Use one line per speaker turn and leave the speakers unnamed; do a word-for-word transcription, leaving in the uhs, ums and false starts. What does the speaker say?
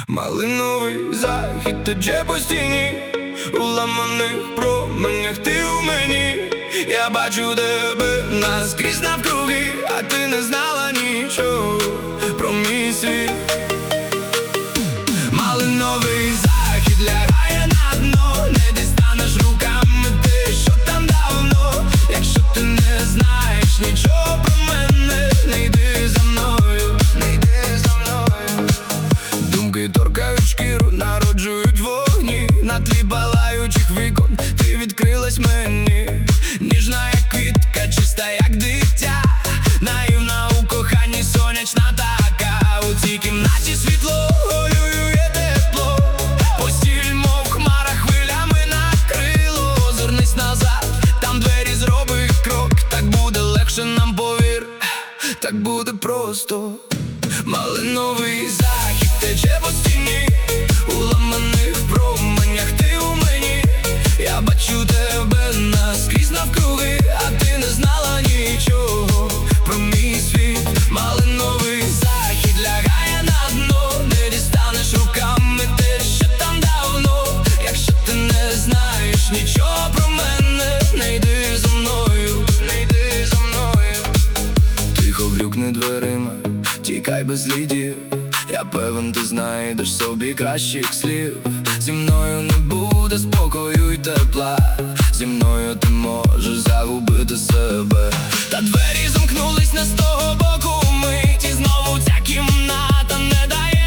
Малиновий захід тече по стіні, у ламаних променях ти у мені. Я бачу тебе наскрізь навкруги, а ти не знала нічого про мій світ. Малиновий захід лягає на дно, не дістанеш руками те, що там давно. Якщо ти не знаєш нічого про мене, не йди за мною, не йди за мною. Думки торкають шкіру, народжують вогні. На тлі палаючих вікон ти відкрилась мені. Ніжна як квітка, чиста як дитя, наївна у коханні, сонячна така. У цій кімнаті світло горює тепло, постіль мов хмара хвилями накрило. Озирнись назад, там двері, зроби крок, так буде легше нам, повір, так буде просто. Малиновий захід тече по стіні, у ламаних променях ти у мені. Я бачу тебе наскрізь навкруги, а ти не знала нічого про мій світ. Малиновий захід лягає на дно, не дістанеш руками те, що там давно. Якщо ти не знаєш нічого про мене, не йди за мною, не йди за мною. Тихо грюкни дверима, тікай без слідів. Я певен, ти знайдеш собі кращих слів. Зі мною не буде спокою й тепла, зі мною ти можеш загубити себе. Та двері замкнулись не з того боку мить, і знову ця кімната не дає